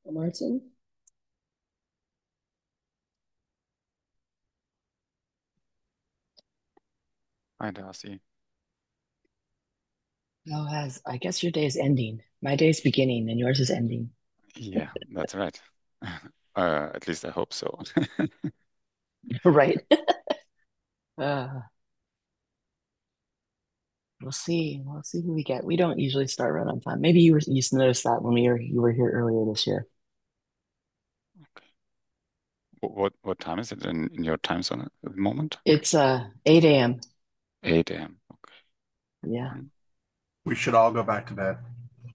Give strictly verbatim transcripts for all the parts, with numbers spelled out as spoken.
Martin? Hi, Darcy. Oh, as I guess your day is ending. My day is beginning and yours is ending. Yeah, that's right. Uh, at least I hope so. Right. Uh, we'll see. We'll see who we get. We don't usually start right on time. Maybe you were you noticed that when we were you were here earlier this year. Okay. Wh- What what time is it in, in your time zone at the moment? It's uh eight a m. eight a m. Okay. Yeah. Mm. We should all go back to bed.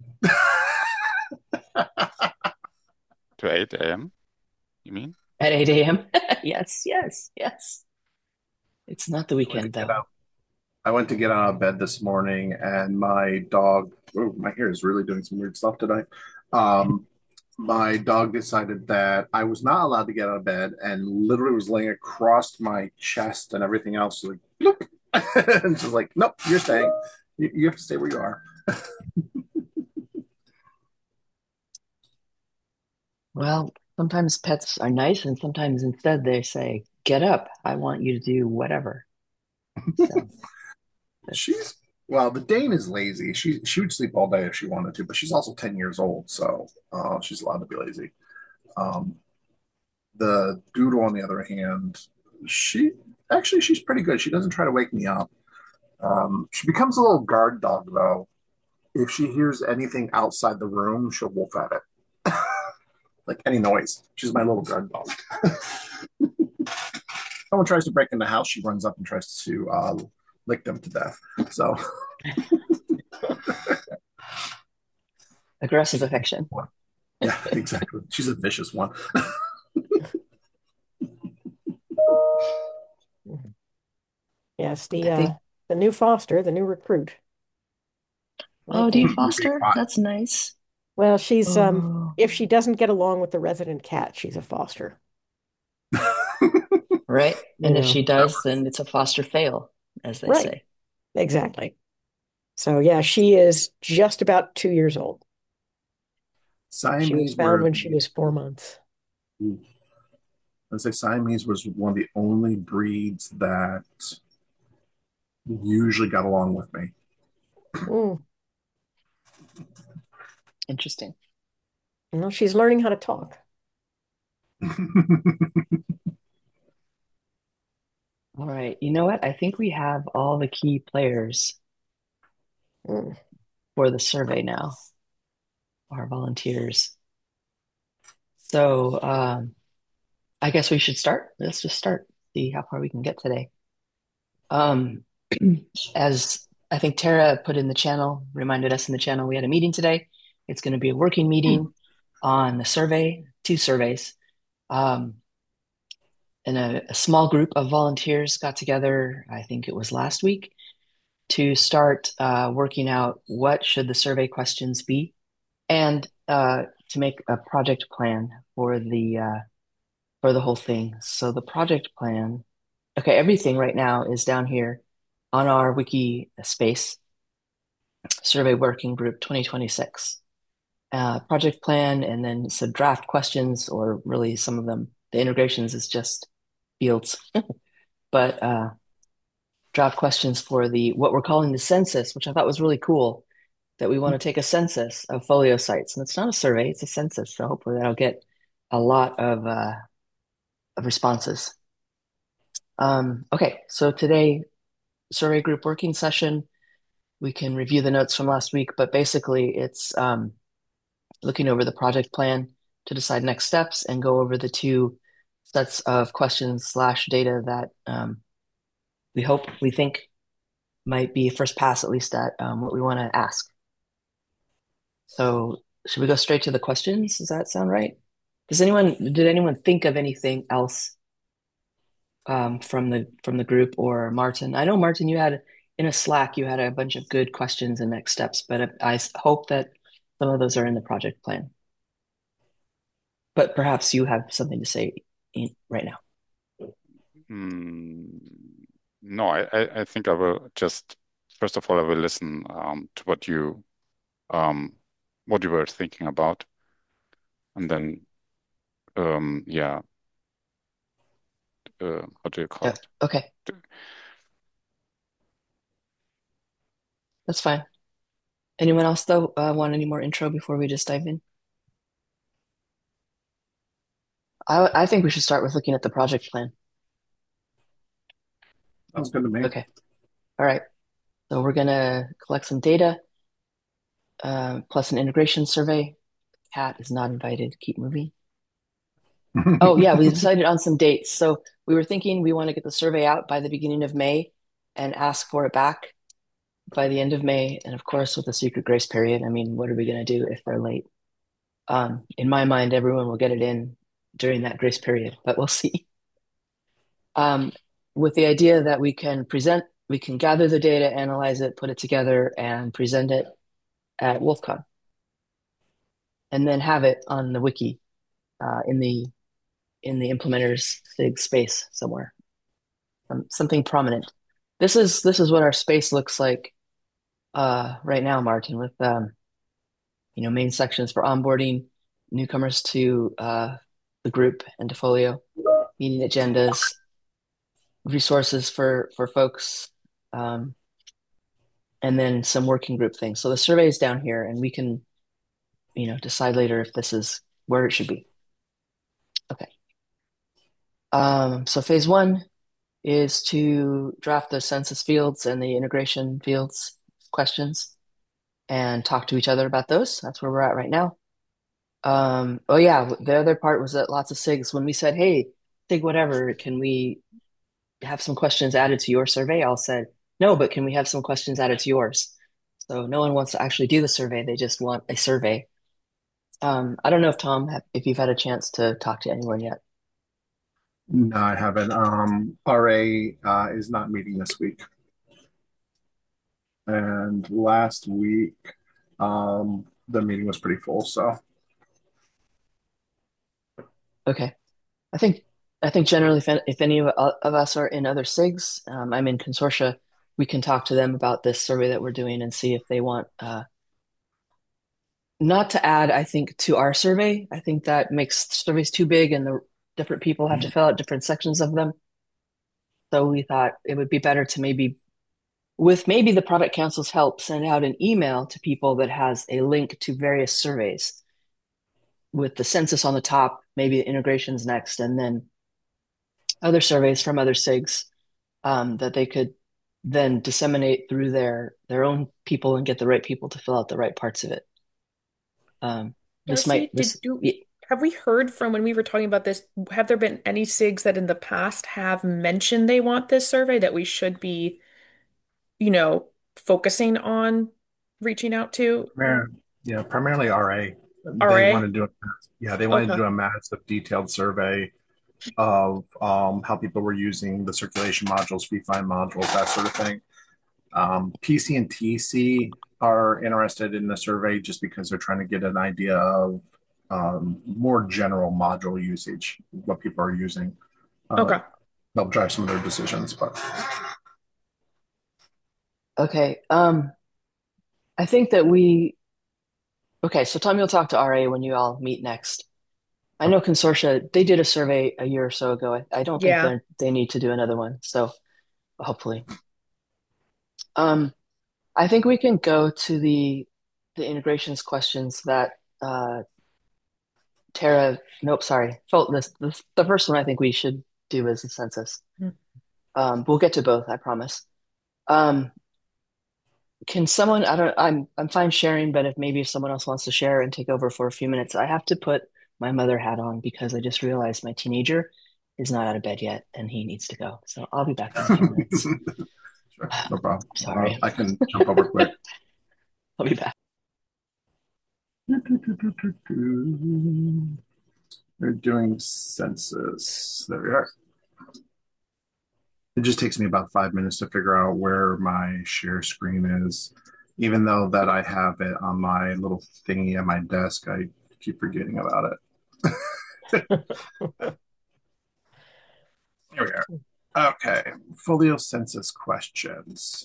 To eight a m, you mean? At eight a m. Yes, yes, yes. It's not the I went to weekend get though. out. I went to get out of bed this morning, and my dog. Oh, my hair is really doing some weird stuff today. Um, my dog decided that I was not allowed to get out of bed, and literally was laying across my chest and everything else. Like, bloop. And she's like, "Nope, you're staying. You, you have to stay where you are." Well, sometimes pets are nice and sometimes instead they say, "Get up. I want you to do whatever." So that's She's well, the Dane is lazy. She she would sleep all day if she wanted to, but she's also ten years old, so uh, she's allowed to be lazy. Um, The Doodle, on the other hand, she actually she's pretty good. She doesn't try to wake me up. Um, she becomes a little guard dog though. If she hears anything outside the room, she'll wolf at it. Like any noise. She's my little guard dog. Someone tries to break in the house, she runs up and tries to uh, lick them to death. So aggressive she's a vicious affection. one. Yeah, exactly. She's a vicious one. Yes, the I uh think, the new foster, the new recruit. oh, do you Okay. foster? That's nice. Well, she's um Oh, if she doesn't get along with the resident cat, she's a foster. right. You And if she know. does, then it's a foster fail, as they Right. say. Exactly. So yeah, she is just about two years old. She was Siamese found were when she the was four months. let's say Siamese was one of the only breeds that usually got along with me. Mm. Interesting. Well, she's learning how to talk. All right. You know what? I think we have all the key players Mm. for the survey now, our volunteers. So um, I guess we should start. Let's just start, see how far we can get today. Um, as I think Tara put in the channel, reminded us in the channel, we had a meeting today. It's going to be a working meeting on the survey, two surveys. Um, and a, a small group of volunteers got together, I think it was last week, to start uh, working out what should the survey questions be and uh, to make a project plan for the uh, for the whole thing. So the project plan, okay, everything right now is down here on our wiki space, survey working group twenty twenty-six. Uh, project plan, and then some draft questions, or really some of them, the integrations is just fields, but uh, draft questions for the what we're calling the census, which I thought was really cool. That we want to take a census of folio sites, and it's not a survey; it's a census. So hopefully that'll get a lot of uh, of responses. Um, okay, so today survey group working session. We can review the notes from last week, but basically it's um, looking over the project plan to decide next steps and go over the two sets of questions slash data that um, we hope we think might be first pass at least at um, what we want to ask. So should we go straight to the questions? Does that sound right? Does anyone did anyone think of anything else um, from the from the group or Martin? I know Martin, you had in a Slack you had a bunch of good questions and next steps, but I hope that some of those are in the project plan. But perhaps you have something to say in, right now. Mm, no, I, I I think I will just first of all I will listen um, to what you um, what you were thinking about, and then um, yeah, uh, how do you call Yeah. it? Okay, that's fine. Anyone else though uh, want any more intro before we just dive in? I I think we should start with looking at the project plan. Sounds good to me. Okay. All right. So we're gonna collect some data, uh, plus an integration survey. Cat is not invited. Keep moving. Oh yeah, we decided on some dates. So we were thinking we want to get the survey out by the beginning of May and ask for it back by the end of May. And of course, with the secret grace period, I mean, what are we going to do if they're late? Um, in my mind, everyone will get it in during that grace period, but we'll see. Um, with the idea that we can present, we can gather the data, analyze it, put it together, and present it at WolfCon, and then have it on the wiki uh, in the in the implementers sig space somewhere, um, something prominent. This is this is what our space looks like uh, right now, Martin, with um, you know main sections for onboarding newcomers to uh, the group and to Folio, meeting agendas, resources for for folks, um, and then some working group things. So the survey is down here, and we can you know decide later if this is where it should be. Okay. Um, so phase one is to draft the census fields and the integration fields questions and talk to each other about those. That's where we're at right now. Um, oh yeah, the other part was that lots of SIGs, when we said, hey, SIG whatever, can we have some questions added to your survey? All said, no, but can we have some questions added to yours? So no one wants to actually do the survey. They just want a survey. Um, I don't know if Tom, if you've had a chance to talk to anyone yet. No, I haven't. Um, R A uh, is not meeting this week. And last week, um, the meeting was pretty full. So, Okay. I think I think generally, if, if any of, of us are in other SIGs, um, I'm in consortia, we can talk to them about this survey that we're doing and see if they want uh, not to add, I think, to our survey. I think that makes surveys too big and the different people have to fill out different sections of them. So we thought it would be better to maybe, with maybe the product council's help, send out an email to people that has a link to various surveys with the census on the top, maybe integrations next, and then other surveys from other SIGs um, that they could then disseminate through their their own people and get the right people to fill out the right parts of it. Um, this Darcy, might did this you yeah, have we heard from when we were talking about this? Have there been any SIGs that in the past have mentioned they want this survey that we should be, you know, focusing on reaching out to? primar- yeah, primarily R A. They want R A? to do a, yeah, they wanted to Okay. do a massive detailed survey of um, how people were using the circulation modules, refine modules, that sort of thing. Um, P C and T C are interested in the survey just because they're trying to get an idea of um, more general module usage, what people are using. Uh, Okay. Help drive some of their decisions. But okay. Um, I think that we okay. So Tom, you'll talk to R A when you all meet next. I know Consortia, they did a survey a year or so ago. I, I don't think Yeah. they they need to do another one. So hopefully. Um, I think we can go to the the integrations questions that uh, Tara. Nope, sorry. Felt this, this the first one I think we should do is the census. Hmm. Um, we'll get to both, I promise. Um, can someone? I don't. I'm I'm fine sharing, but if maybe if someone else wants to share and take over for a few minutes, I have to put my mother hat on because I just realized my teenager is not out of bed yet and he needs to go. So I'll be back in a few minutes. sure, no problem. Uh, Sorry, I can jump over quick. I'll be back. They're doing census. There we are. It just takes me about five minutes to figure out where my share screen is. Even though that I have it on my little thingy at my desk, I keep forgetting about it. Here we are. Okay, folio census questions.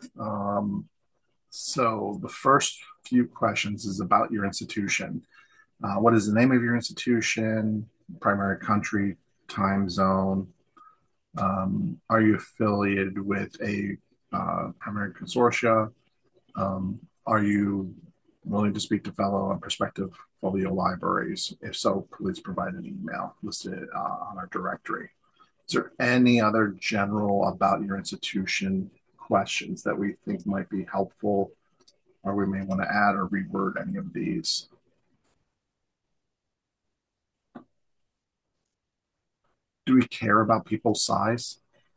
Um, so the first few questions is about your institution. Uh, what is the name of your institution, primary country, time zone? Um, are you affiliated with a uh, primary consortia? Um, are you willing to speak to fellow and prospective folio libraries? If so, please provide an email listed uh, on our directory. Is there any other general about your institution questions that we think might be helpful, or we may want to add or reword any of these? Do we care about people's size?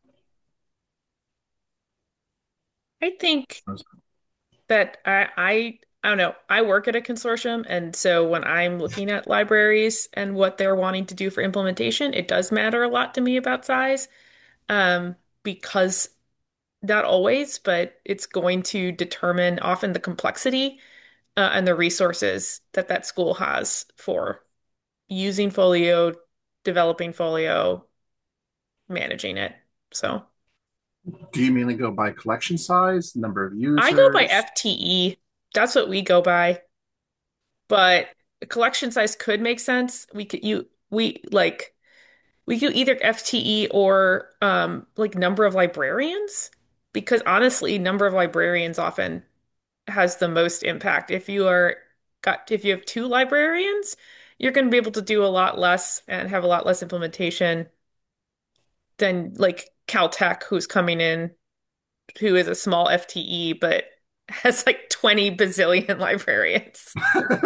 I think that I, I I don't know. I work at a consortium, and so when I'm looking at libraries and what they're wanting to do for implementation, it does matter a lot to me about size. Um, because not always, but it's going to determine often the complexity uh, and the resources that that school has for using Folio, developing Folio, managing it. So Do you mainly go by collection size, number of I go by users? F T E. That's what we go by. But collection size could make sense. We could you we like we could either F T E or um like number of librarians because honestly, number of librarians often has the most impact. If you are got if you have two librarians, you're going to be able to do a lot less and have a lot less implementation than like Caltech, who's coming in, who is a small F T E but has like twenty bazillion librarians.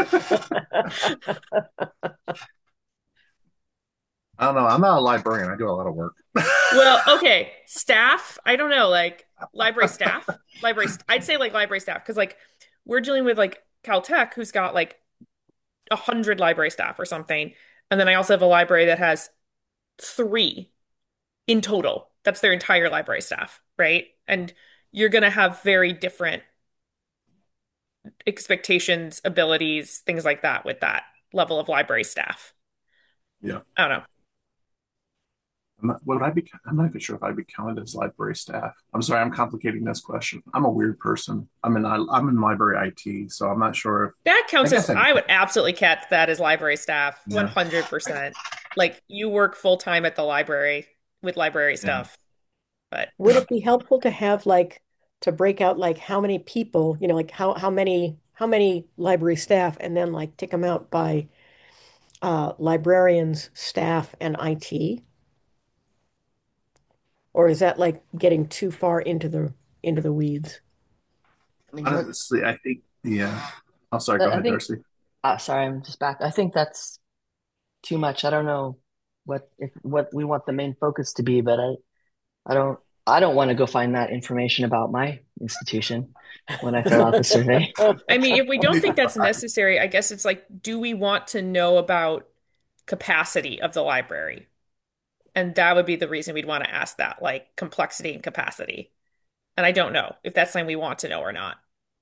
I don't know. I'm not a librarian. I do a lot of work. Well, okay, staff, I don't know, like library staff, library, I'd say like library staff, because like we're dealing with like Caltech, who's got like a hundred library staff or something, and then I also have a library that has three in total. That's their entire library staff, right? And you're gonna have very different expectations, abilities, things like that with that level of library staff. Yeah. I don't know. I'm not, would I be? I'm not even sure if I'd be counted as library staff. I'm sorry, I'm complicating this question. I'm a weird person. I'm in I'm in library I T, so I'm not sure if. That I counts guess as, I'd be. I would absolutely catch that as library staff, Yeah, one hundred percent. Like you work full time at the library with library yeah. stuff. But Would it be helpful to have like to break out like how many people, you know, like how how many how many library staff and then like tick them out by uh librarians, staff, and I T? Or is that like getting too far into the into the weeds? I mean, what Honestly, I think. Yeah. Oh, sorry. Go I ahead, think, Darcy. uh, sorry, I'm just back. I think that's too much. I don't know what if what we want the main focus to be, but I I don't I don't want to go find that information about my institution when I fill out the survey. I mean, if we don't Neither think do that's I. necessary, I guess it's like, do we want to know about capacity of the library? And that would be the reason we'd want to ask that, like complexity and capacity. And I don't know if that's something we want to know or not.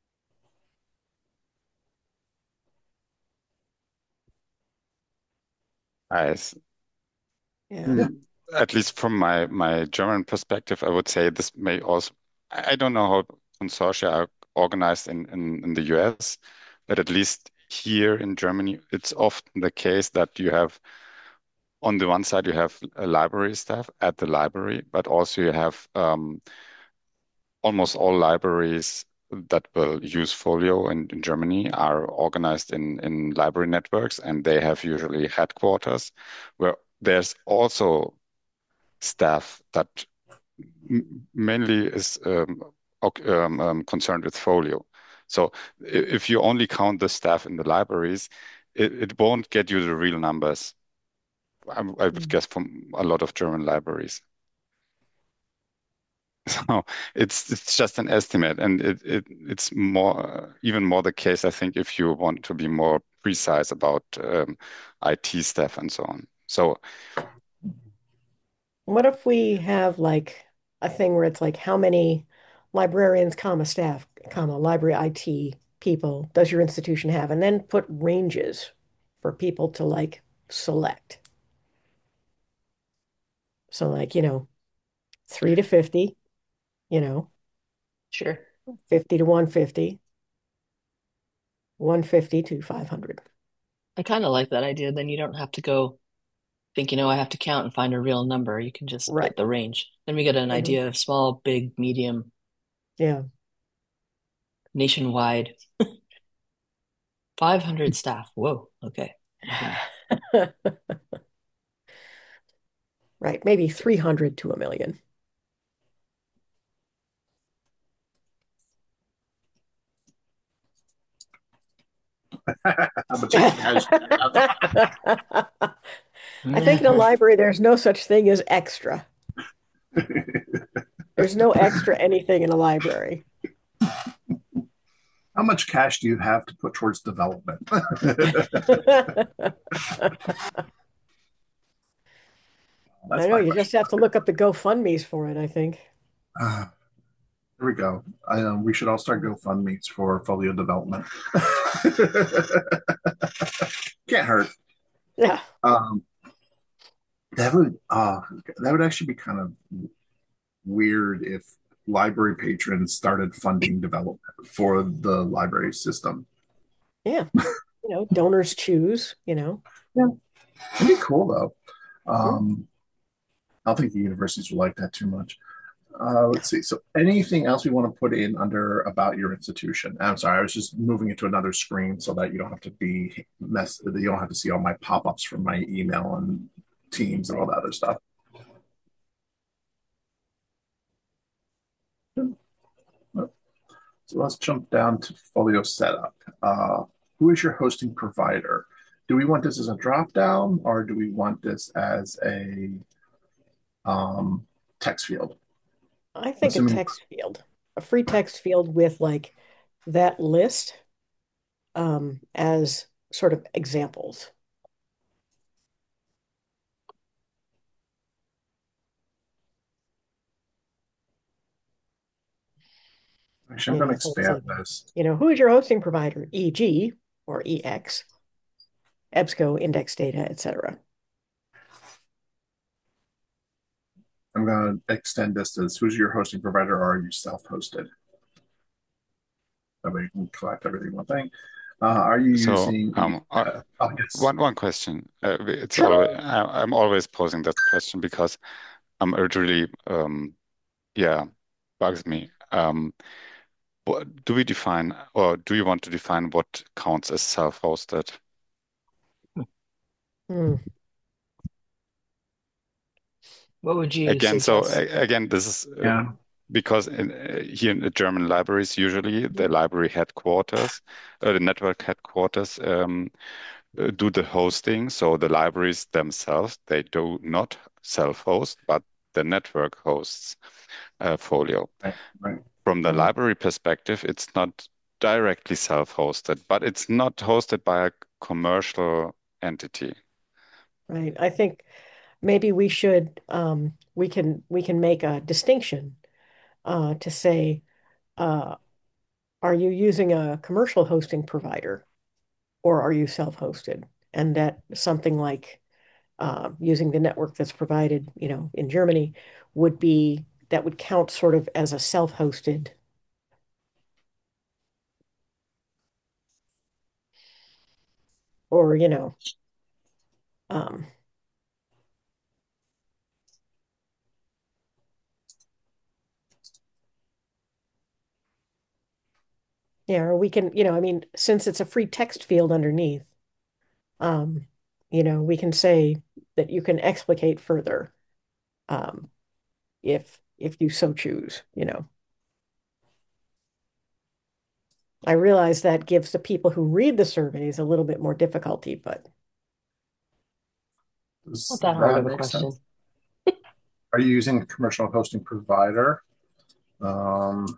I, Yeah. Yeah. Mm, at least from my my German perspective, I would say this may also. I I don't know how consortia are organized in, in, in the U S, but at least here in Germany, it's often the case that you have on the one side you have a library staff at the library, but also you have um, almost all libraries that will use Folio in, in Germany are organized in, in library networks, and they have usually headquarters where there's also staff that m- mainly is um, oc- um, um, concerned with Folio. So i- if you only count the staff in the libraries, it, it won't get you the real numbers. I, I would Mm. guess from a lot of German libraries. So it's it's just an estimate, and it, it it's more even more the case, I think, if you want to be more precise about um, I T staff and so on. So What if we have like a thing where it's like how many librarians, comma, staff, comma, library I T people does your institution have? And then put ranges for people to like select. So like, you know, three to fifty, you know, Sure. fifty to one hundred fifty, one hundred fifty to five hundred. I kind of like that idea. Then you don't have to go thinking, oh, I have to count and find a real number. You can just Right. put the range. Then we get an Mhm. idea of small, big, medium, Yeah. nationwide. five hundred staff. Whoa. Okay. Mhm. Right. Maybe three hundred to a million. How much cash do you I think in a library, there's no such thing as extra. have? There's no extra anything in a library. How much cash do you have to put towards development? I That's know, my you just question. have to look up the GoFundMe's for it, I think. Uh, here we go. I, um, we should all start GoFundMe's for folio development. Can't hurt. Yeah. Um, that would uh, that would actually be kind of weird if library patrons started funding development for the library system. Yeah. You know, donors choose, you know. Yeah, it'd be cool though. Mm. Um, I don't think the universities would like that too much. Uh, let's see. So, anything else we want to put in under about your institution? I'm sorry, I was just moving it to another screen so that you don't have to be mess. You don't have to see all my pop-ups from my email and Teams and all Right. that other stuff. So let's jump down to Folio setup. Uh, who is your hosting provider? Do we want this as a drop down or do we want this as a um, text field? I I'm think a assuming. text field, a free text field with like that list um, as sort of examples. Actually, I'm You going to know, so it's expand like, this. you know, who is your hosting provider? E G or E X, EBSCO, index data, et cetera. I'm going to extend this as who's your hosting provider or are you self-hosted? That way you can collect everything in one thing. Uh, are you So using, um, uh, uh, oh, yes. one one question. Uh, it's Sure. always I, I'm always posing that question because um, it really um, yeah bugs me. Um, what, do we define or do you want to define what counts as self-hosted? Hmm. What would you Again, so suggest? a- again, this is uh, Yeah. because in, uh, here in the German libraries, usually the library headquarters, uh, the network headquarters, um, uh, do the hosting. So the libraries themselves, they do not self-host, but the network hosts uh, Folio. Right. Right. From the Right. library perspective, it's not directly self-hosted, but it's not hosted by a commercial entity. Right. I think maybe we should um, we can we can make a distinction uh, to say, uh, are you using a commercial hosting provider or are you self-hosted? And that something like uh, using the network that's provided, you know, in Germany would be that would count sort of as a self-hosted. Or, you know, um, yeah, or we can, you know, I mean, since it's a free text field underneath, um, you know, we can say that you can explicate further, um, if if you so choose, you know. I realize that gives the people who read the surveys a little bit more difficulty, but Not Does that hard that of a make question. sense? Are you using a commercial hosting provider? Um,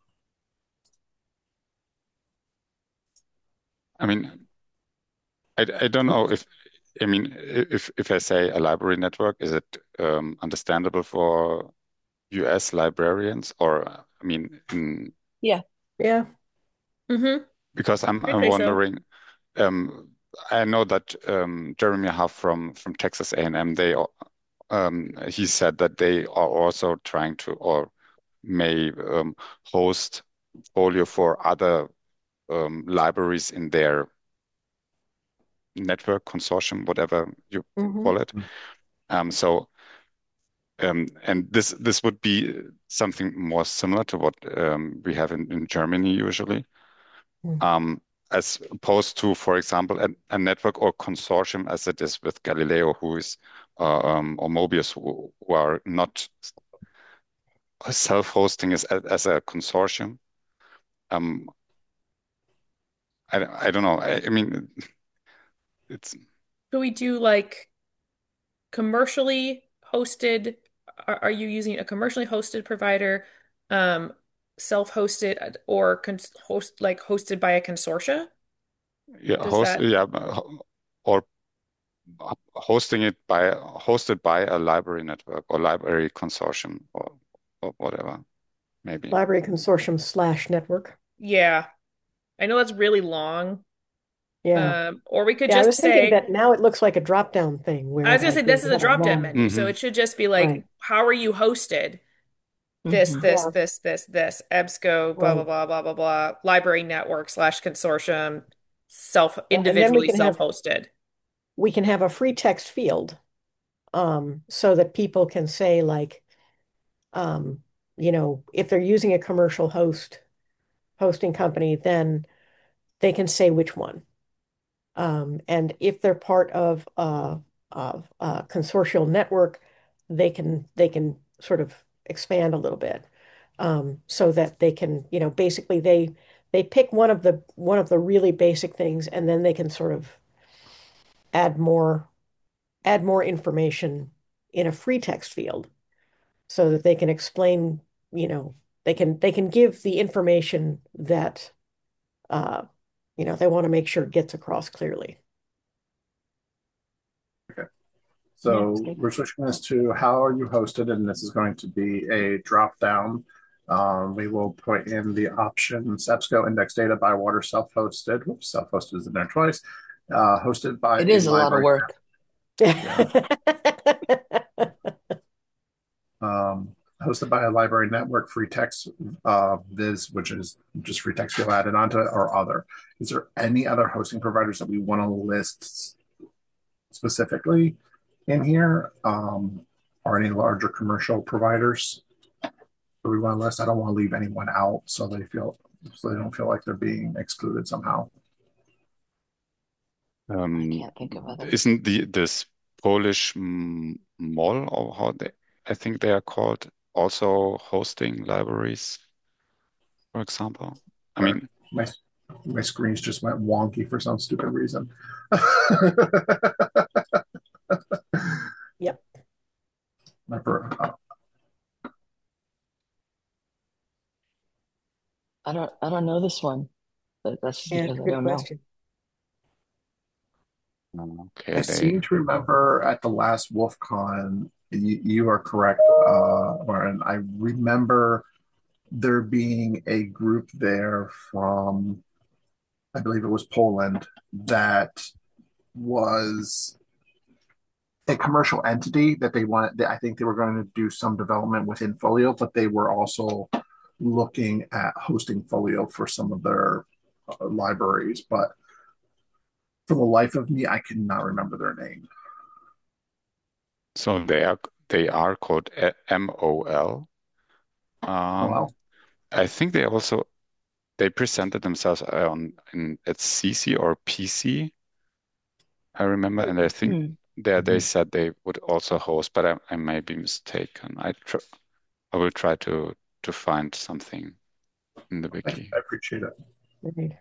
I mean, I, I don't know if I mean if if I say a library network, is it um, understandable for U S librarians or I mean in Yeah. yeah, Mm-hmm. because I'm I'd I'm say so. wondering um, I know that um, Jeremy Huff from from Texas A and M they al- um, he said that they are also trying to or may um, host Folio for other um, libraries in their network consortium, whatever you Hmm. call it. Um, so um, and this this would be something more similar to what um, we have in, in Germany usually, um, as opposed to, for example, a, a network or consortium as it is with Galileo, who is uh, um, or Mobius, who, who are not self-hosting as as a consortium. Um, I I don't know. I, I mean, it's Do we do like commercially hosted? Are, are you using a commercially hosted provider, um, self-hosted, or cons host like hosted by a consortia? yeah, Does host that yeah, or hosting it by hosted by a library network or library consortium or, or whatever, maybe. Library consortium slash network. Yeah, I know that's really long. Yeah. Um, or we could Yeah, I just was thinking say, that now it looks like a drop down thing I where was gonna say like you this is a have a drop-down long, menu, so Hmm. it should just be like, right, how are you hosted? This, Hmm. this, yeah, this, this, this, EBSCO, blah, blah, right. blah, blah, blah, blah, library network slash consortium, self Yeah, and then we individually can have self-hosted. we can have a free text field, um, so that people can say like, um, you know, if they're using a commercial host hosting company, then they can say which one. Um, and if they're part of uh, of a consortial network, they can they can sort of expand a little bit, um, so that they can, you know, basically they they pick one of the one of the really basic things, and then they can sort of add more add more information in a free text field so that they can explain, you know, they can they can give the information that uh, you know, they want to make sure it gets across clearly. Okay. Yeah, it's So good. we're switching this to how are you hosted, and this is going to be a drop down. Um, we will put in the options EBSCO index data by water self-hosted. Whoops, self-hosted is in there twice. Uh, hosted by It a is a lot of library. work. Yeah. Um, hosted by a library network, free text uh, viz, which is just free text you'll add it onto it, or other. Is there any other hosting providers that we want to list specifically in here, um, or any larger commercial providers that we want to list? I don't want to leave anyone out, so they feel so they don't feel like they're being excluded somehow. I Um, can't think of others. isn't the this Polish m- mall or how they, I think they are called, also hosting libraries, for example? I Sorry, mean, my my screens just went wonky for some stupid reason. Yep. My, uh, I don't I don't know this one, but that's just Yeah, it's because a I good don't know. question. I okay, they seem to remember at the last WolfCon, you, you are correct, uh, Martin. I remember there being a group there from, I believe it was Poland, that was a commercial entity that they wanted. I think they were going to do some development within Folio, but they were also looking at hosting Folio for some of their uh, libraries. But for the life of me, I cannot remember their name. so they are they are called uh, M O L. Oh, well. Um, I think they also they presented themselves on in at C C or P C. I remember, and I think Hmm. there they Mhm. said they would also host, but I, I may be mistaken. I tr I will try to to find something in the Thank you. wiki. I appreciate it. Right.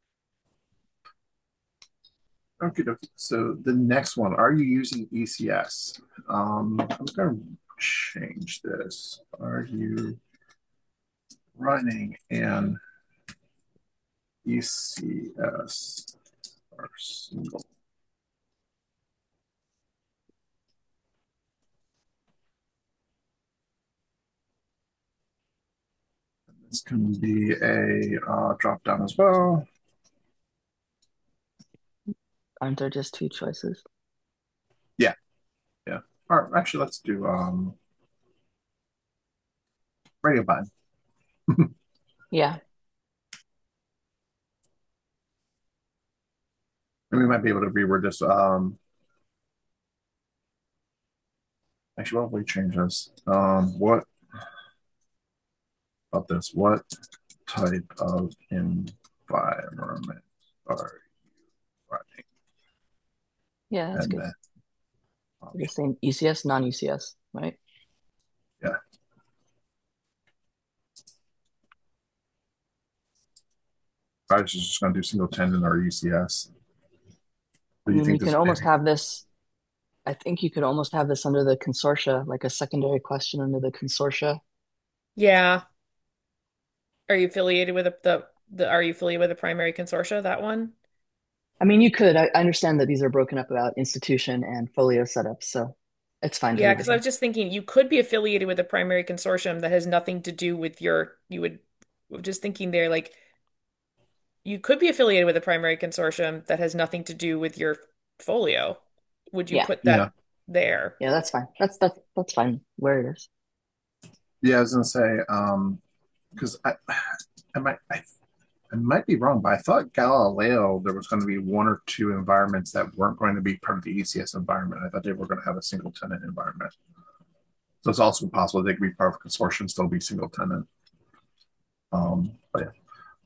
Okay, okay. So the next one, are you using E C S? Um, I'm going to change this. Are you running an E C S or single? This can be a uh, drop down as well. Aren't there just two choices? Yeah, yeah. All right, actually, let's do um, radio button. Yeah. And we might be able to reword this. Um, actually, what if we change this? Um, what about this? What type of environment are you running? Yeah, that's And good. then We're just option. saying E C S, non-E C S, right? Yeah. I was just going to do single tenant or E C S. I Do you mean, think you can this? almost have this, I think you could almost have this under the consortia, like a secondary question under the consortia. Yeah. Are you affiliated with the, the, the are you affiliated with the primary consortia, that one? I mean, you could. I, I understand that these are broken up about institution and folio setups, so it's fine to Yeah, leave it because I here. was just thinking you could be affiliated with a primary consortium that has nothing to do with your, you would, I'm just thinking there, like, you could be affiliated with a primary consortium that has nothing to do with your folio. Would you Yeah, put Yeah. that there? yeah, that's fine. That's that's that's fine where it is. Yeah, I was going to say, um, because I, I might, I, I might be wrong, but I thought Galileo there was going to be one or two environments that weren't going to be part of the E C S environment. I thought they were going to have a single tenant environment. So it's also possible they could be part of a consortium, still be single tenant. Um, but yeah.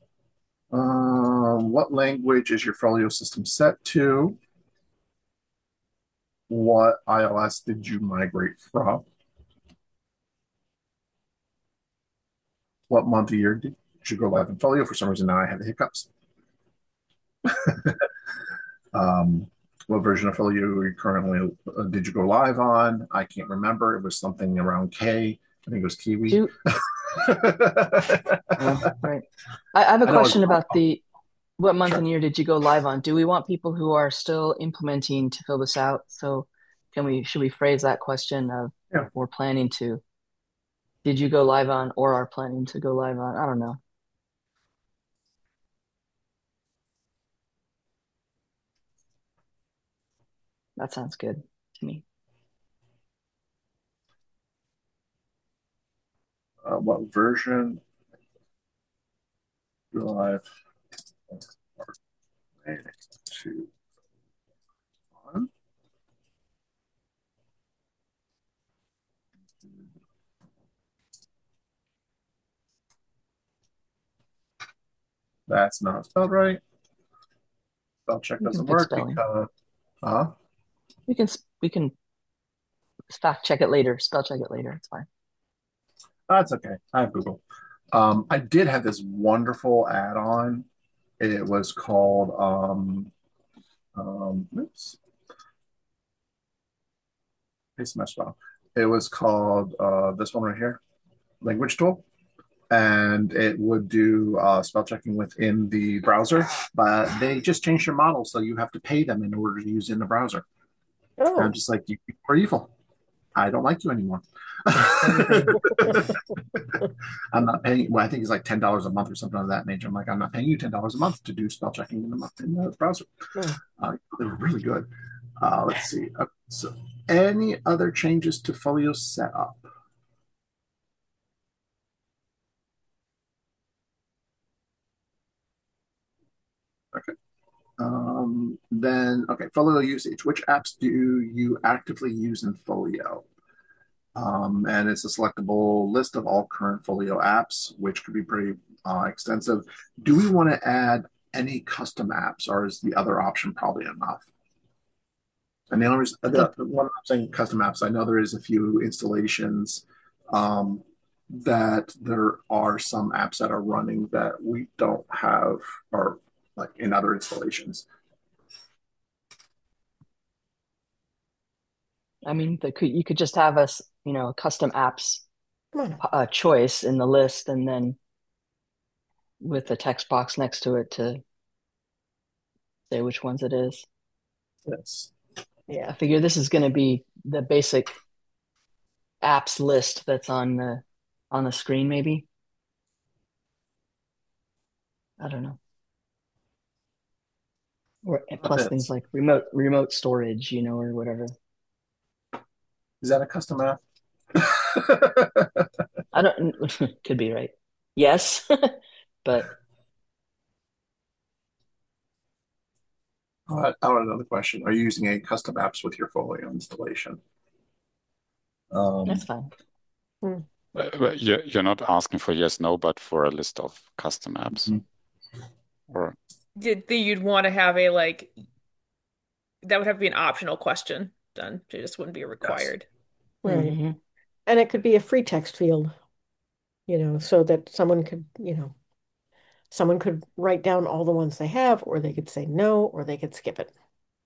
Um, what language is your folio system set to? What I L S did you migrate from? What month of year did you go live in folio? For some reason now I have the hiccups. Um, what version of folio are you currently uh, did you go live on? I can't remember. It was something around K. I think it was Kiwi. Do I oh, right. I, I have a know it's question about the what month and year did you go live on? Do we want people who are still implementing to fill this out? So can we should we phrase that question of yeah. or planning to? Did you go live on or are planning to go live on? I don't know. That sounds good to me. Uh, what version do I have to on? That's not spelled right. Spell check We can doesn't fix work spelling. because uh We can we can fact check it later, spell check it later. It's fine. that's okay. I have Google. Um, I did have this wonderful add-on. It was called um um oops, it's messed up. It was called uh this one right here, language tool. And it would do uh, spell checking within the browser, but they just changed your model, so you have to pay them in order to use it in the browser. And I'm Oh, just like, you are evil. I don't like you anymore. I'm not paying. Well, I think it's like ten dollars a month or something of that nature. I'm like, I'm not paying you ten dollars a month to do spell checking in the in the browser. hmm. Uh, they're really good. Uh, let's see. Uh, so, any other changes to Folio setup? Okay. Um, then, okay, Folio usage. Which apps do you actively use in Folio? Um, and it's a selectable list of all current Folio apps, which could be pretty uh, extensive. Do we want to add any custom apps, or is the other option probably enough? And the only reason, I the, think the one I'm saying custom apps, I know there is a few installations um, that there are some apps that are running that we don't have, or like in other installations. I mean the, could you could just have us, you know, custom apps Come on. uh, choice in the list, and then with the text box next to it to say which ones it is. Yes. I Yeah. figure this is going to be the basic apps list that's on the on the screen, maybe. I don't know. Or It plus things is. like remote remote storage, you know, or whatever. Is that a custom app? I don't could be right. Yes, but Uh, I want another question. Are you using any custom apps with your Folio installation? That's Um, fine. Hmm. Uh, but You're, you're not asking for yes, no, but for a list of custom apps. mhm. Or Did the, you'd want to have a like that would have to be an optional question done. It just wouldn't be Yes. required. Right. Hmm. And it could be a free text field, you know, so that someone could, you know, someone could write down all the ones they have, or they could say no, or they could skip it.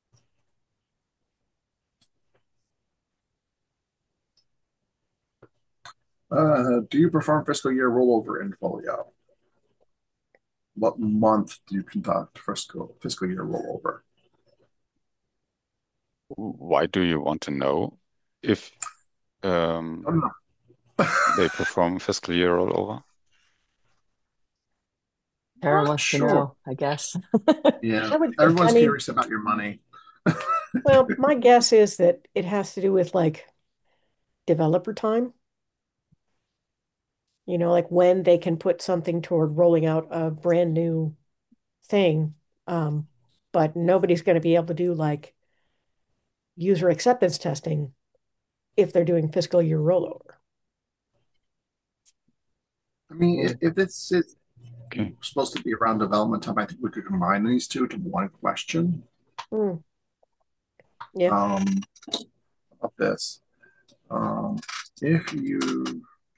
Uh, do you perform fiscal year rollover in Folio? What month do you conduct fiscal fiscal year rollover? why do you want to know if I um, don't know. they perform fiscal year rollover? Tara Not wants to sure. know, I guess. Yeah, I would, I everyone's mean, curious about your money. well, my guess is that it has to do with like developer time, you know, like when they can put something toward rolling out a brand new thing. Um, but nobody's going to be able to do like user acceptance testing if they're doing fiscal year rollover. I mean, Mm. i- if it's, it's Okay. supposed to be around development time, I think we could combine these two to one question. Hmm. Yeah. Um, about this, um, if you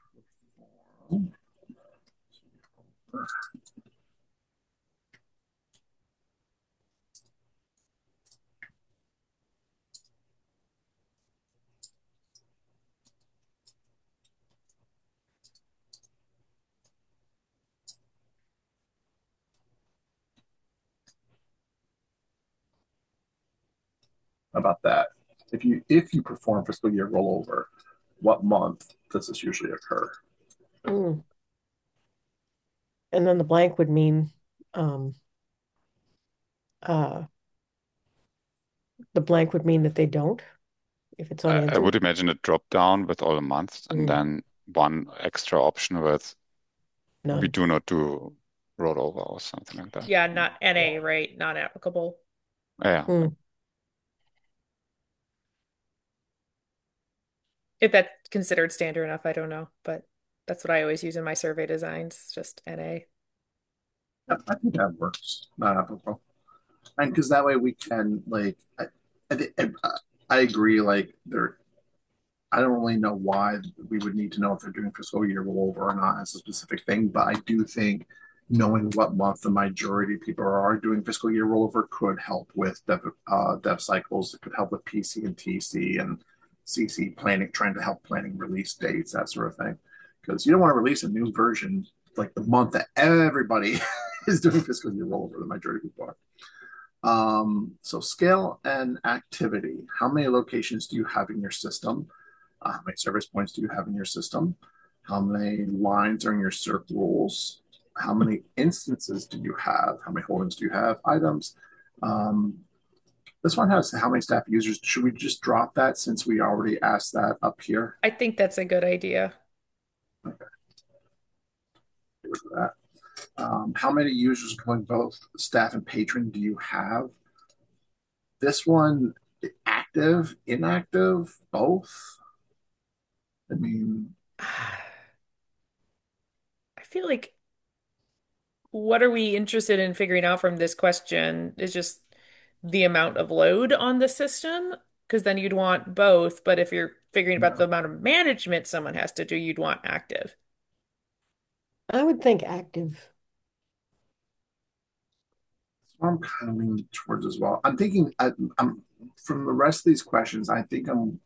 about that, if you if you perform fiscal year rollover, what month does this usually occur? Hmm. And then the blank would mean um, uh, the blank would mean that they don't if it's I, I unanswered. would imagine a drop down with all the months and Hmm. then one extra option with we None. do not do rollover or something like that. Yeah, not N A, right? Not applicable. Yeah. Hmm. If that's considered standard enough, I don't know, but that's what I always use in my survey designs, just N A. I, I think that works. Not applicable, and because that way we can like, I, I, thi- I, I agree. Like there, I don't really know why we would need to know if they're doing fiscal year rollover or not as a specific thing, but I do think knowing what month the majority of people are doing fiscal year rollover could help with dev, uh, dev cycles. It could help with P C and T C and C C planning, trying to help planning release dates, that sort of thing. Because you don't want to release a new version like the month that everybody is doing fiscal year rollover, the majority of people are. Um, so scale and activity. How many locations do you have in your system? Uh, how many service points do you have in your system? How many lines are in your cert rules? How many instances do you have? How many holdings do you have? Items. Um, this one has how many staff users. Should we just drop that since we already asked that up here? I think that's a good idea. Okay, get rid of that. Um, how many users, including both staff and patron, do you have? This one, active, inactive, both. I mean, I feel like what are we interested in figuring out from this question is just the amount of load on the system, because then you'd want both. But if you're figuring about the no. amount of management someone has to do, you'd want active. I would think active. I'm kind of leaning towards as well. I'm thinking I, I'm from the rest of these questions. I think I'm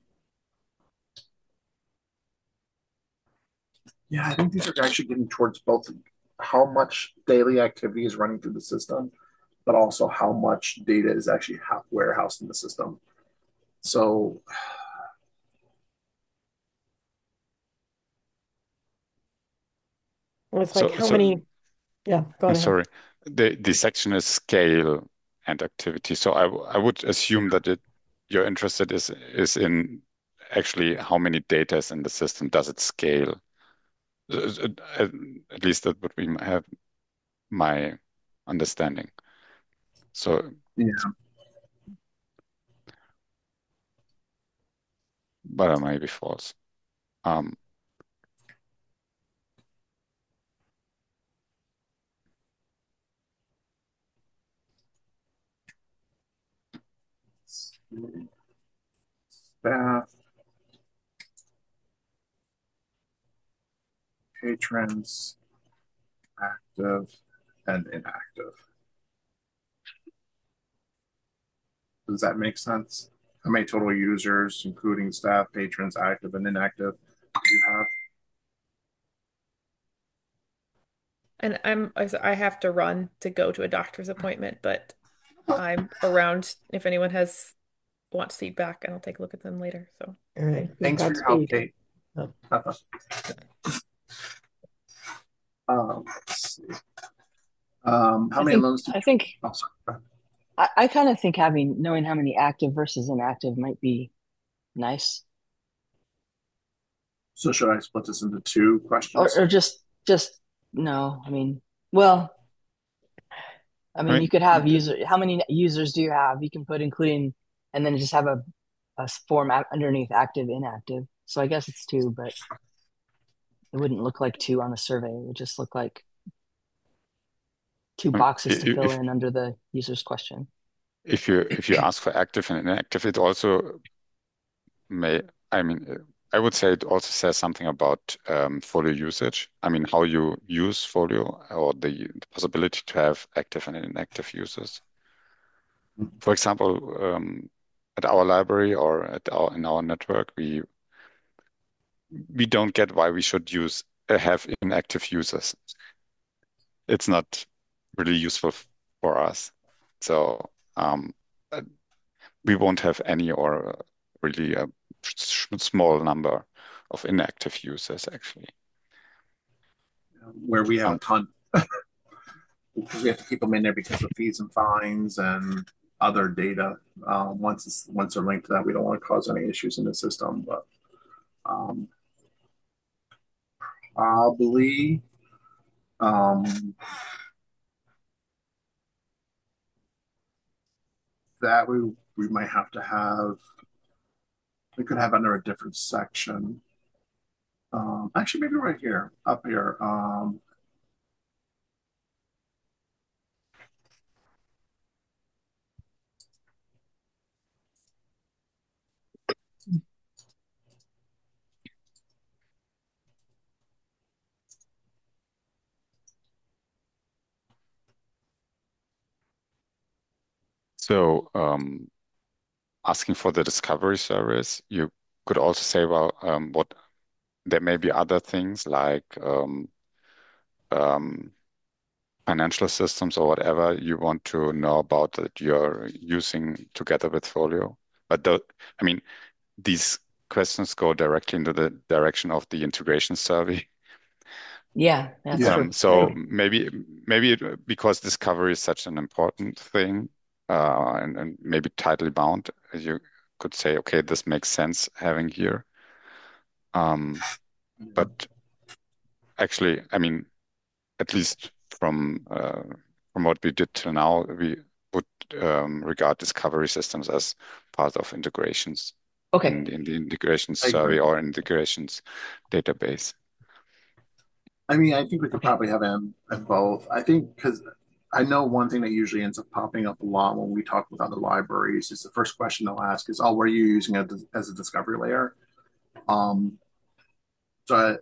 yeah. I think these are actually getting towards both how much daily activity is running through the system, but also how much data is actually warehoused in the system. So And it's like So, how so many, yeah, go I'm on ahead. sorry. The the section is scale and activity. So I w- I would assume that it you're interested is is in actually how many data is in the system. Does it scale? Uh, uh, At least that would be my, have my understanding. So, Yeah. but it might be false. Um, Staff, patrons, active and inactive. Does that make sense? How many total users, including staff, patrons, active and inactive, do you have? And I'm I have to run to go to a doctor's appointment, but I'm around if anyone has wants feedback, and I'll take a look at them later. So All right. Thanks for your help, Godspeed. Kate. Oh. um, let's see. Um, how I many think loans did I you? think Oh, sorry. I, I kind of think having knowing how many active versus inactive might be nice. So should I split this into two Or questions? or just just no. I mean, well, I I mean, you mean, could have user. How many users do you have? You can put including, and then just have a a form a- underneath active, inactive. So I guess it's two, but it wouldn't look like two on a survey. It would just look like two I mean, boxes to i- fill if in under the user's question. if you if you ask for active and inactive, it also may, I mean, uh, I would say it also says something about um, folio usage. I mean, how you use folio or the, the possibility to have active and inactive users. For example, um, at our library or at our in our network, we we don't get why we should use uh, have inactive users. It's not really useful for us. So um, uh, we won't have any or uh, really a small number of inactive users actually. Where we have a Um, ton, because we have to keep them in there because of fees and fines and other data. Um, once it's, once they're linked to that, we don't want to cause any issues in the system. But um, probably um, that we we might have to have. We could have under a different section. Um, actually, maybe right here, up here. Um, so um, asking for the discovery service, you could also say, well, um, what there may be other things like um, um, financial systems or whatever you want to know about that you're using together with Folio. But the, I mean, these questions go directly into the direction of the integration survey. Yeah, that's yeah, Um, true. so maybe maybe it, because discovery is such an important thing, uh, and, and maybe tightly bound, you could say, okay, this makes sense having here. Um, but actually, I mean, at least from uh, from what we did till now, we would um, regard discovery systems as part of integrations Okay. in in the integrations I agree. survey or integrations database. I mean, I think we could Okay. probably have them at both. I think because I know one thing that usually ends up popping up a lot when we talk with other libraries is the first question they'll ask is, "Oh, what are you using it as a discovery layer?" Um, so I,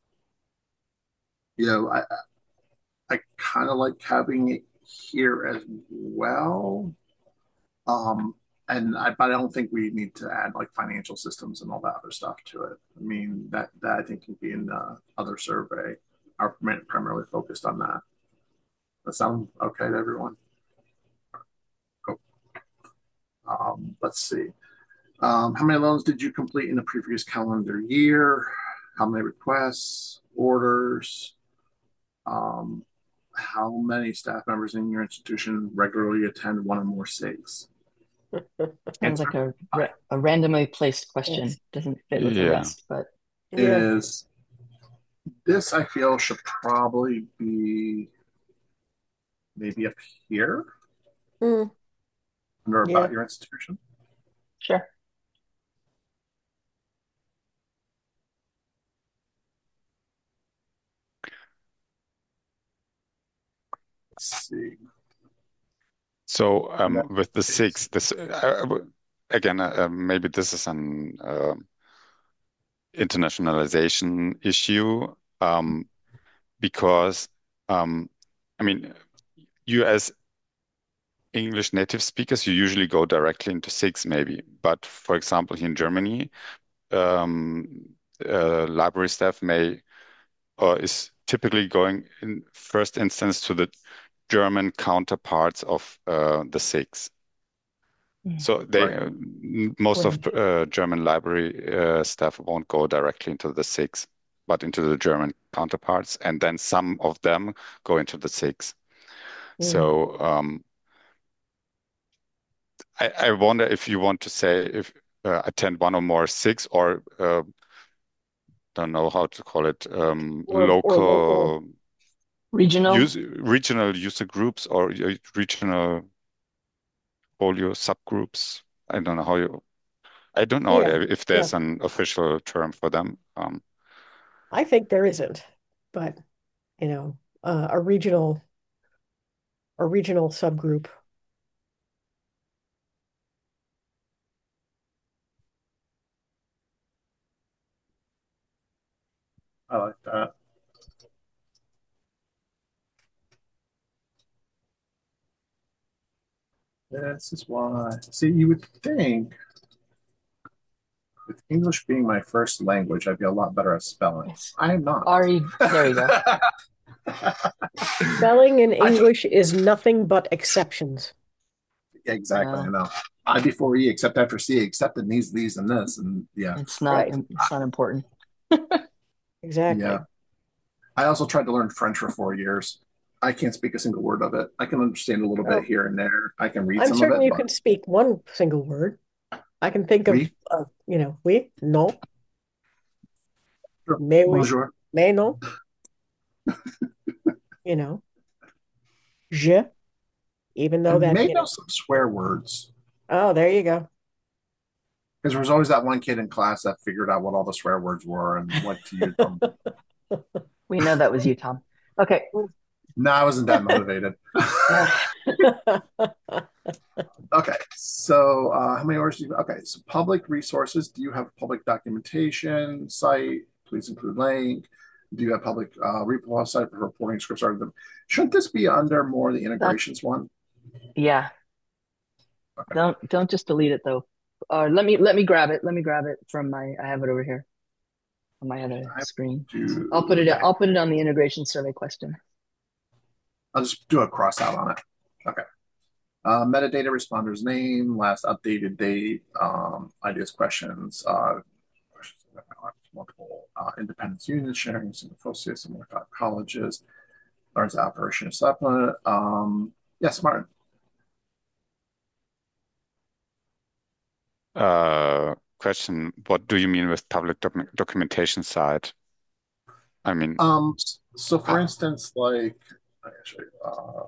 you know, I I kind of like having it here as well. Um, and I, but I don't think we need to add like financial systems and all that other stuff to it. I mean, that that I think can be in the other survey. Are primarily focused on that. That sound okay to everyone? Cool. Um, let's see. Um, how many loans did you complete in the previous calendar year? How many requests, orders? Um, how many staff members in your institution regularly attend one or more SIGs? Sounds like Answer. a Five. ra- a randomly placed question. Yes. Doesn't fit with the Yeah. rest, but It Yeah. is. This I feel should probably be maybe up here. Mm, Under yeah. about your institution. Sure. Let's see. So um, United with the States. six, this uh, uh, again, uh, uh, maybe this is an uh, internationalization issue um, because um, I mean, you as English native speakers, you usually go directly into six, maybe. But for example, here in Germany, um, uh, library staff may or is typically going in first instance to the German counterparts of uh, the six. Mm. So they Right. uh, most of Right. uh, German library uh, staff won't go directly into the six, but into the German counterparts, and then some of them go into the six. Mm. So um, I, I wonder if you want to say if uh, attend one or more six, or uh, don't know how to call it, um, Or or local. local Regional. use regional user groups or uh, regional folio subgroups. I don't know how you. I don't know Yeah. if Yeah. there's an official term for them. Um, I think there isn't, but you know, uh, a regional a regional subgroup. I like that. This is why. See, you would think with English being my first language, I'd be a lot better at spelling. Yes. I am not. Ari, there you go. Spelling in I took English is nothing but exceptions. exactly. I No, know. I before E, except after C, except in these, these, and this, and yeah, it's not, Right. it's not important. yeah. Exactly. I also tried to learn French for four years. I can't speak a single word of it. I can understand a little bit Well, here and there. I can read I'm some of certain it, you but can speak one single word. I can think of, oui, uh, you know, oui, non, sure. mais oui, Bonjour. mais non, you know, je, even I though that, may you know know, some swear words oh, there you go. because there was always that one kid in class that figured out what all the swear words were and what to use them. We know that was you, Tom. Okay. No, I wasn't that motivated. Okay, so uh, how many orders do you? Okay, so public resources. Do you have public documentation site? Please include link. Do you have public uh, repo site for reporting scripts? Are them? Shouldn't this be under more the That, integrations one? yeah. Okay, Don't don't just delete it though. Or let me let me grab it. Let me grab it from my I have it over here on my other I screen. I'll do. put it Okay, I'll put it on the integration survey question. I'll just do a cross out on it. Okay. Uh, metadata responders name, last updated date, um, ideas, questions, uh, questions multiple uh, independence units sharing single focus and five colleges, learns operation supplement. Um, yes, Martin. uh, question: what do you mean with public doc documentation site? I mean, Um, so for how, instance, like actually, uh,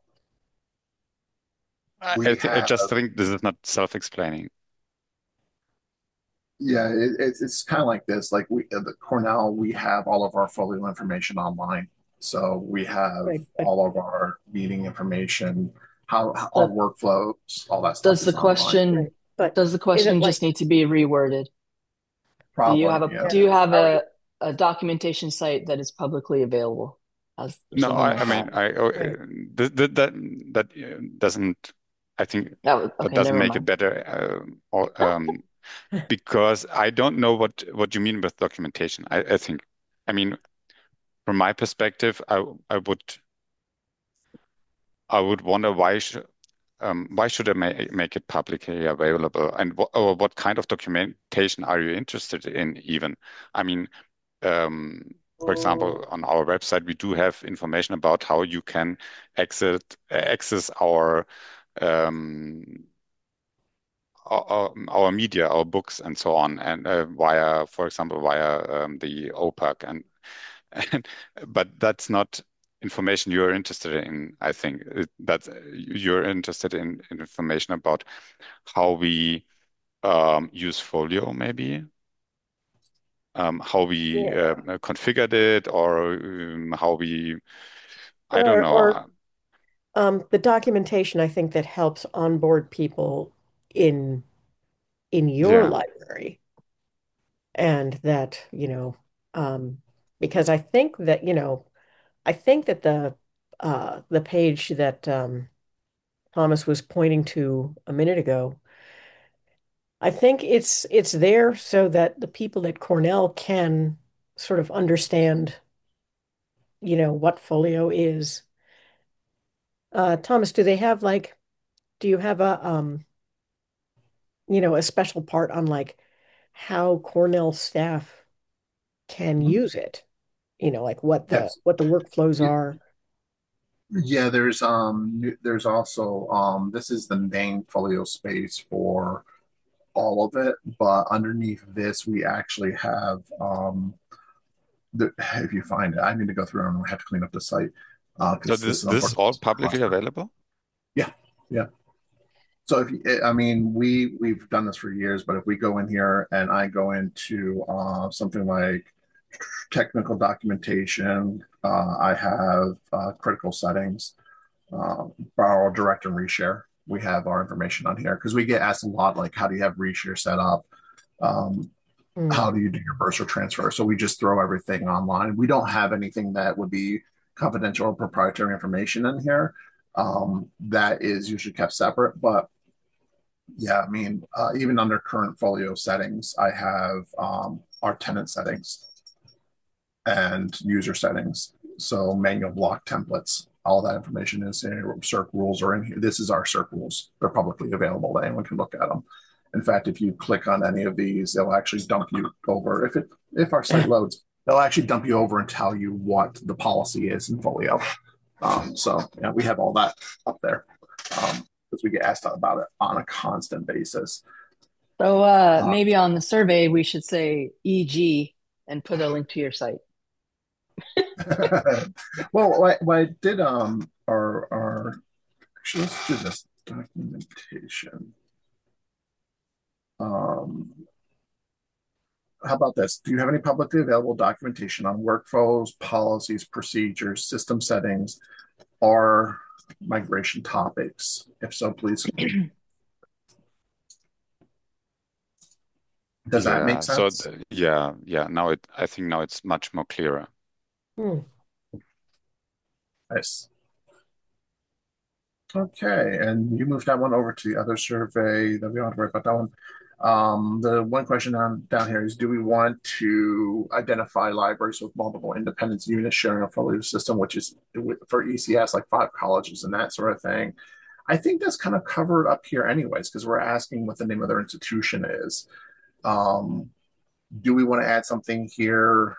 I, I, we th I have, just think this is not self-explaining. yeah, it, it's it's kind of like this. Like we at the Cornell, we have all of our folio information online. So we have Right, but all of our meeting information, how, how our But workflows, all that stuff does the is online. right, question but does the is it question like, just need to be reworded? Do you Probably, have a yeah. do yeah, you have are we, a, a documentation site that is publicly available as or No, something I, I like mean, that? I oh, uh, right, th th that that uh, doesn't. I think That that okay, doesn't never make it mind. better. Uh, or, um, because I don't know what what you mean with documentation. I, I think, I mean, from my perspective, I I would I would wonder why should um, why should I make make it publicly available, and what or what kind of documentation are you interested in even? I mean, um, for example, on our website, we do have information about how you can exit access our um, our, our media, our books, and so on, and uh, via, for example, via um, the O P A C, and, and but that's not. information you're interested in. I think it, that you're interested in, in information about how we um, use Folio, maybe um, how we uh, Yeah. configured it, or um, how we, I don't Or know. or uh, um, the documentation I think that helps onboard people in in your Yeah. library, and that, you know, um, because I think that, you know, I think that the uh, the page that um, Thomas was pointing to a minute ago, I think it's it's there so that the people at Cornell can sort of understand, you know, what Folio is. Uh, Thomas, do they have like, do you have a um, you know, a special part on like how Cornell staff can Mhm. use it? You know, like what the Yes. what the workflows Yeah, are. yeah, there's um new- there's also um this is the main folio space for all of it, but underneath this we actually have um the, if you find it, I need to go through and I have to clean up the site uh So because this this is this is all unfortunately a publicly cluster. available? Yeah, yeah. So if you, I mean, we we've done this for years, but if we go in here and I go into uh, something like technical documentation, uh, I have uh, critical settings, um, borrow, direct, and reshare. We have our information on here because we get asked a lot, like, how do you have reshare set up? Um, Hmm. how do you do your bursar transfer? So we just throw everything online. We don't have anything that would be confidential or proprietary information in here. Um, that is usually kept separate, but yeah, I mean, uh, even under current folio settings, I have um, our tenant settings and user settings. So manual block templates, all that information is in here. Circ rules are in here. This is our Circ rules. They're publicly available. Anyone can look at them. In fact, if you click on any of these, they'll actually dump you over. If it if our site loads, they'll actually dump you over and tell you what the policy is in Folio. Um, so yeah, we have all that up there um, because we get asked about it on a constant basis. So uh, Uh, maybe on the survey, we should say E G and put a link to your site. well, what, what I did um, our our actually let's do this documentation. Um, how about this? Do you have any publicly available documentation on workflows, policies, procedures, system settings, or migration topics? If so, please. Does that make Yeah. So sense? th- yeah, yeah. Now it, I think now it's much more clearer. Hmm. Nice. Okay, and you moved that one over to the other survey that we don't have to worry about that one. Um, the one question down, down here is, do we want to identify libraries with multiple independence units sharing a folio system, which is for E C S, like five colleges and that sort of thing? I think that's kind of covered up here anyways, because we're asking what the name of their institution is. Um, do we want to add something here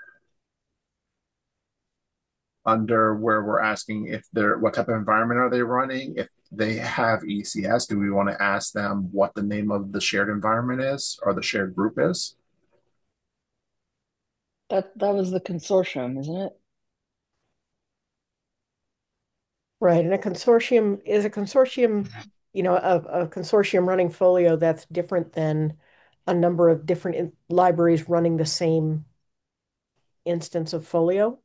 under where we're asking if they're what type of environment are they running? If they have E C S, do we want to ask them what the name of the shared environment is or the shared group is? That that was the consortium, isn't it? Right. And a consortium is a consortium, you know, a, a consortium running Folio that's different than a number of different in libraries running the same instance of Folio.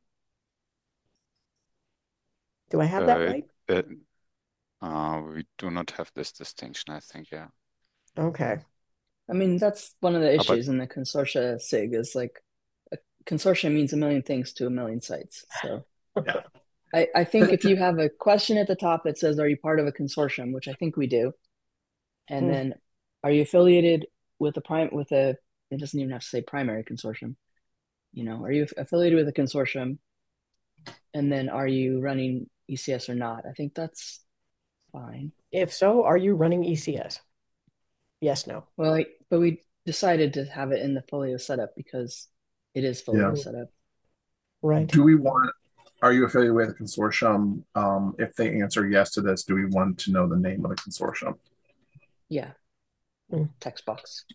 Do I have that Uh, right? it, uh, we do not have this distinction, I think. Yeah. Okay. I mean, that's one of the Uh, but issues in the consortia SIG is like a consortium means a million things to a million sites. So Yeah. I, I think if you have a question at the top that says, "Are you part of a consortium?" which I think we do, and Hmm. then are you affiliated with a prime with a it doesn't even have to say primary consortium. You know, are you affiliated with a consortium? And then are you running E C S or not? I think that's fine. If so, are you running E C S? Yes, no. Well, like, but we decided to have it in the Folio setup because it is Folio Yeah. Hmm. setup. Right. Do we want, are you affiliated with a consortium? Um, if they answer yes to this, do we want to know the name of the consortium? Yeah, Hmm. text box.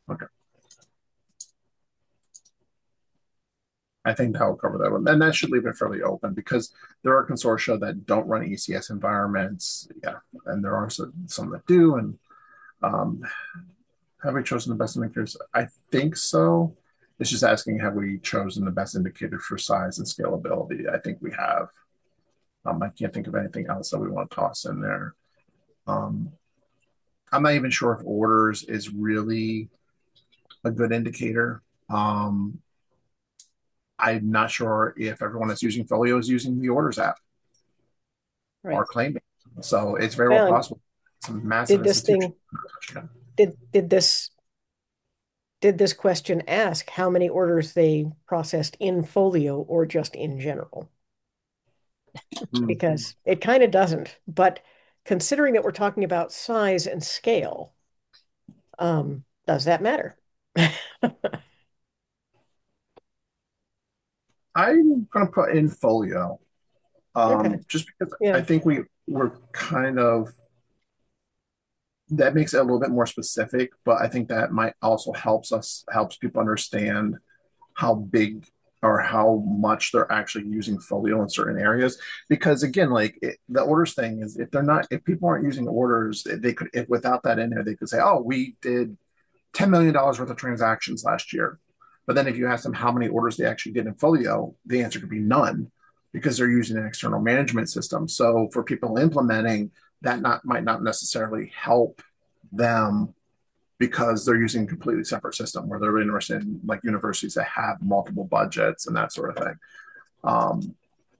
Okay. I think that will cover that one. And that should leave it fairly open because there are consortia that don't run E C S environments. Yeah. And there are some, some that do. And um, have we chosen the best indicators? I think so. It's just asking, have we chosen the best indicator for size and scalability? I think we have. Um, I can't think of anything else that we want to toss in there. Um, I'm not even sure if orders is really a good indicator. Um, I'm not sure if everyone that's using Folio is using the orders app or Right. claiming. So it's very well Well, and possible. Some massive did this institution. thing did did this did this question ask how many orders they processed in Folio or just in general? Mm. Because it kind of doesn't. But considering that we're talking about size and scale, um, does that matter? I'm going to put in Folio Okay. um, just because I Yeah. think we we're kind of that makes it a little bit more specific, but I think that might also helps us helps people understand how big or how much they're actually using Folio in certain areas. Because again, like it, the orders thing is, if they're not, if people aren't using orders, they could, if without that in there, they could say, "Oh, we did ten million dollars worth of transactions last year." But then if you ask them how many orders they actually did in Folio, the answer could be none because they're using an external management system. So for people implementing, that not might not necessarily help them because they're using a completely separate system where they're interested in like universities that have multiple budgets and that sort of thing. Um,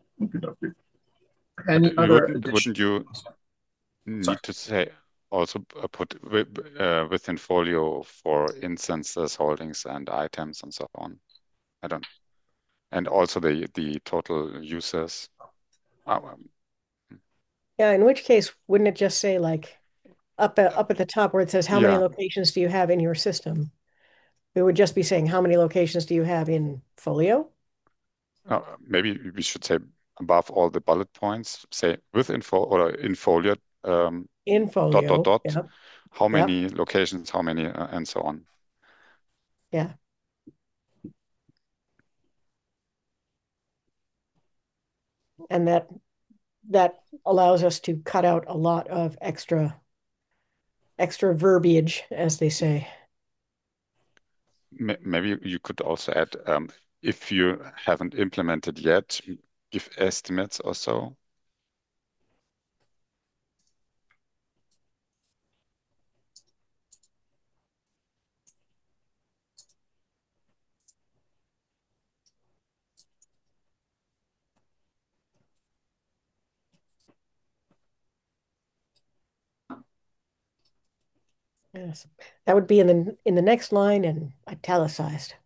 But any you other wouldn't addition? wouldn't you Sorry. need to say also uh, put wi- uh, within Folio for instances, holdings, and items and so on? I don't, and also the the total users. Oh, um, Yeah, in which case, wouldn't it just say like up at, up at the top where it says how many yeah, locations do you have in your system? It would just be saying how many locations do you have in Folio? uh, maybe we should say above all the bullet points, say with info or in Folio, um, In dot dot Folio. dot, Yep. how Yep. many locations, how many, uh, and so on. Yeah. And that that allows us to cut out a lot of extra extra verbiage, as they say. M- Maybe you could also add, um, if you haven't implemented yet, give estimates or so. Yes. That would be in the in the next line and italicized.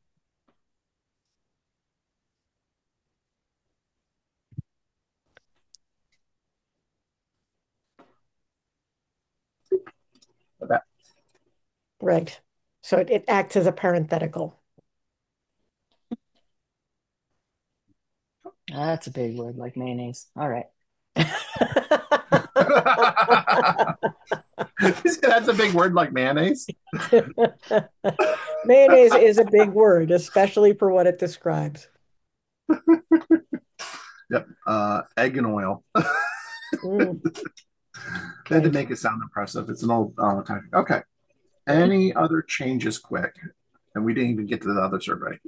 That Right. So it, it acts as a parenthetical. That's a big word like mayonnaise. All right. that's a big word like mayonnaise. Mayonnaise is a big word, especially for what it describes. Yep. Uh, egg and oil. Mm, They had to right. make it sound impressive. It's an old uh, time. Okay. Yeah. Any other changes quick? And we didn't even get to the other survey.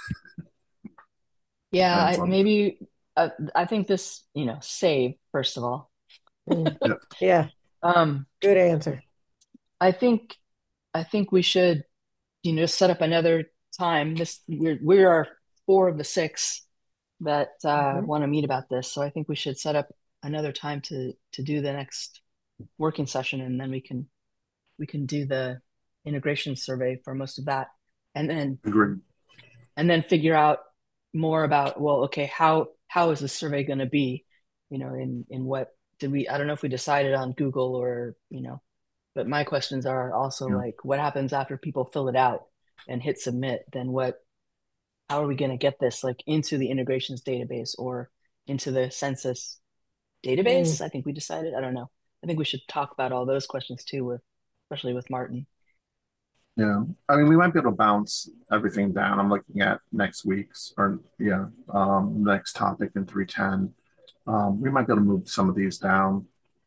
Yeah, and I, some, maybe uh, I think this, you know, save first of all. Mm, yeah, yeah. Um, Good answer. I think I think we should, you know, set up another time. This we're we are four of the six that uh, Mhm. want to meet about this, so I think we should set up another time to to do the next working session, and then we can we can do the integration survey for most of that, and then agreed. and then figure out more about, well, okay, how how is the survey going to be, you know, in in what did we, I don't know if we decided on Google or, you know, but my questions are also Yeah. like, what happens after people fill it out and hit submit? Then what, how are we going to get this like into the integrations database or into the census Mm, database? I think we decided, I don't know. I think we should talk about all those questions too with, especially with Martin. Yeah. I mean, we might be able to bounce everything down. I'm looking at next week's or yeah, um, next topic in three ten. Um, we might be able to move some of these down.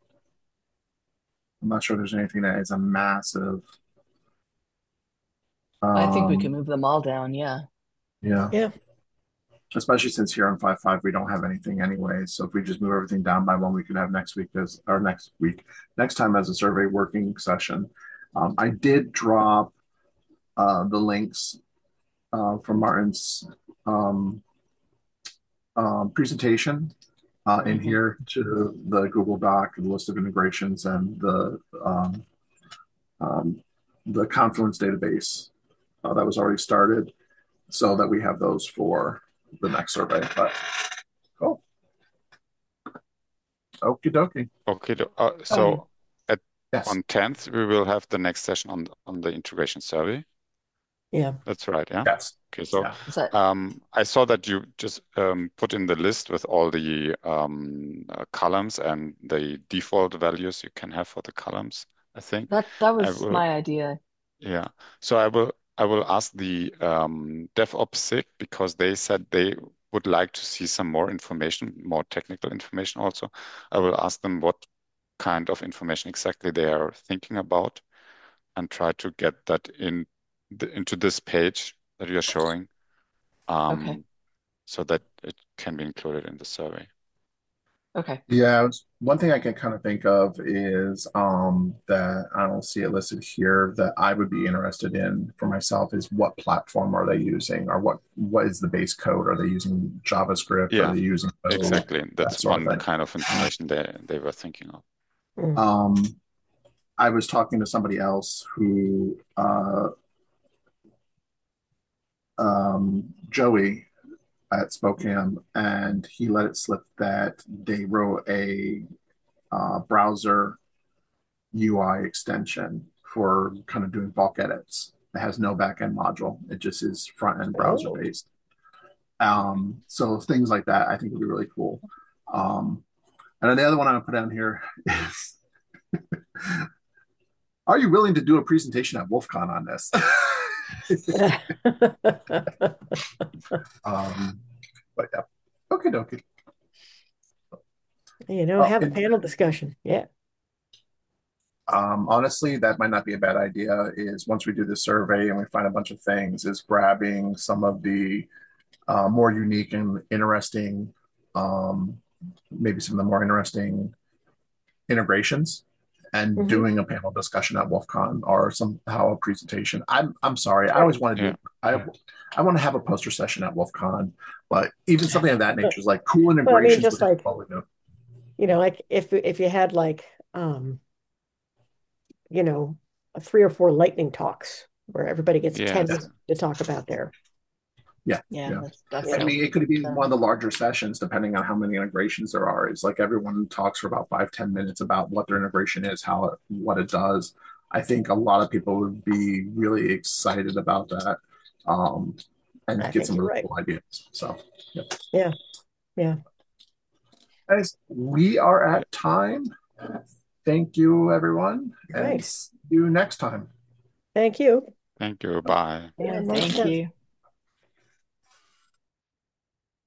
I'm not sure there's anything that is a massive. I think we can Um, move them all down. Yeah. yeah, Yeah. especially since here on five five we don't have anything anyway. So if we just move everything down by one, we could have next week as or next week, next time as a survey working session. Um, I did drop uh, the links uh, from Martin's um, um, presentation uh, in Hmm. here to the Google Doc, the list of integrations, and the um, um, the Confluence database uh, that was already started, so that we have those for the next survey. But oh, okie dokie. Okay. do- Uh, Um, so at Yes, on tenth, we will have the next session on on the integration survey. Yeah. That's right, yeah. yes, Okay, so yeah. is that um, I saw that you just um, put in the list with all the um, uh, columns and the default values you can have for the columns, I think. that that I was will, my idea. yeah. So I will I will ask the um, DevOps S I G because they said they would like to see some more information, more technical information also. I will ask them what kind of information exactly they are thinking about and try to get that in the, into this page that you're showing, Okay. um, so that it can be included in the survey. Okay. Yeah, it's, one thing I can kind of think of is um, that I don't see it listed here that I would be interested in for myself is what platform are they using or what what is the base code? Are they using JavaScript? Are Yeah, they using Go? exactly. That That's sort of one thing. kind of information they they were thinking of. Mm. Um, I was talking to somebody else who uh, um, Joey at Spokane, and he let it slip that they wrote a uh, browser U I extension for kind of doing bulk edits. It has no backend module. It just is front end browser Oh. based. Um, so things like that I think would be really cool. Um, and then the other one I'm gonna put down here is are you willing to do a presentation at WolfCon on this? um, but yeah. Okay, dokie. You know, Well, have a and panel discussion. Yeah. um, honestly, that might not be a bad idea. Is once we do the survey and we find a bunch of things, is grabbing some of the uh, more unique and interesting, um, maybe some of the more interesting integrations, and Hmm. doing a panel discussion at WolfCon or somehow a presentation. I'm I'm sorry, I always Right. want to Yeah, do I I want to have a poster session at WolfCon, but even something of that nature is like cool Well, I mean, integrations just with like, what we do. you know, like if if you had like um, you know, three or four lightning talks where everybody gets a ten yes, minutes to talk about their, Yeah, Yeah, yeah. that's that you I know. sounds mean, it could be one sounds of the larger sessions, depending on how many integrations there are. It's like everyone talks for about five, ten minutes about what their integration is, how it, what it does. I think a lot of people would be really excited about that, um, and I get think some you're really right. cool ideas. So, yeah. Yeah. Yeah. Guys, we are yeah. at time. Thank you, everyone, All and right. see you next time. Thank you. Thank you. Bye. Yeah, good. March Thank tenth. you.